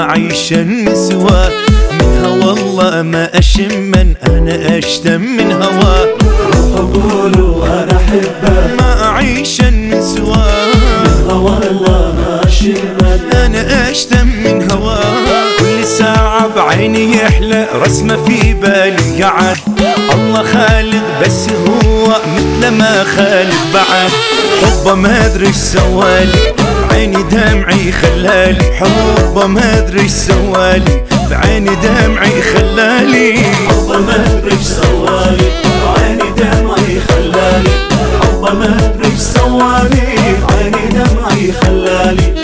أعيشن سوا من هوا الله ما أشمن أنا أشتم من هوا قولوا أنا أحبه ما أعيشن سوا من هوا الله ما أشمن أنا أشتم من هوا كل ساعة بعيني يحلى رسمة في بالي قعد الله خالق بس هو مثل ما خالق بعد حبه ما أدري إيش سوالي بعيني دمعي خلالي حبه ما أدري إيش سوالي بعيني دمعي خلالي حبه ما أدري إيش سوالي بعيني دمعي خلالي حبه ما أدري إيش سوالي بعيني دمعي خلالي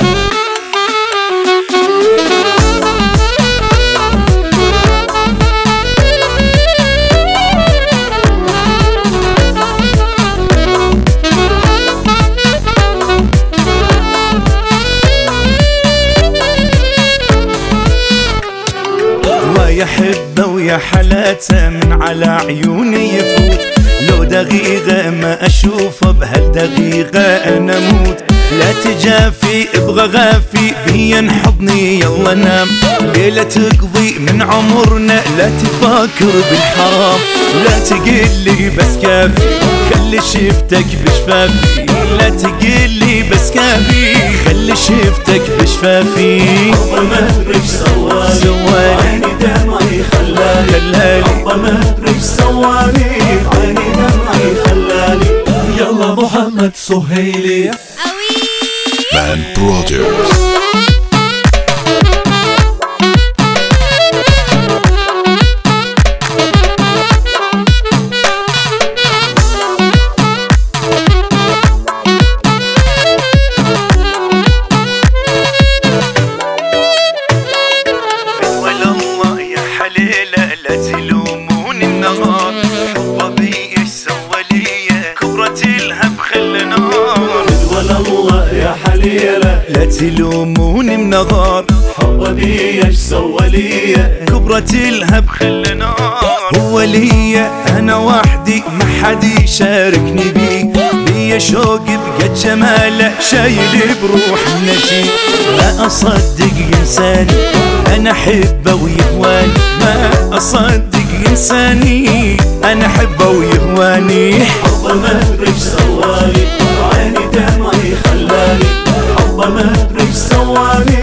يحبه ويا حلاته من على عيوني يفوت لو دقيقة ما أشوفه بهالدقيقة أنا موت لا تجافي ابغى غافي بيا نحضني يلا نام ليلة تقضي من عمرنا لا تفكر بالحرام لا تقلي بس كافي خلي شفتك بشفافي لا تقلي بس كافي خلي شفتك بشفافي حبه ما أدري إيش سوالي عيني دمعي خلالي حبه ما أدري إيش سوالي عيني دمعي خلالي يلا محمد سهيلي Man Brothers. والله يا حليلة لا تلوموني النهار حبه بي ايش سوى لي كبرة الهب خلى نار والله يا حليلة لا تلوموني منغار حبه بي ايش سوى لي كبرة الهب خلى نار هو لي انا وحدي ما حد يشاركني بيه بيا شوق بقد جماله شايل بروح النجي ما اصدق انساني انا احبه ويهواني ما اصدق انساني انا احبه ويهواني حبه ما ادري ايش سوالي عيني دمعي خلالي حبه ما ادري ايش سوالي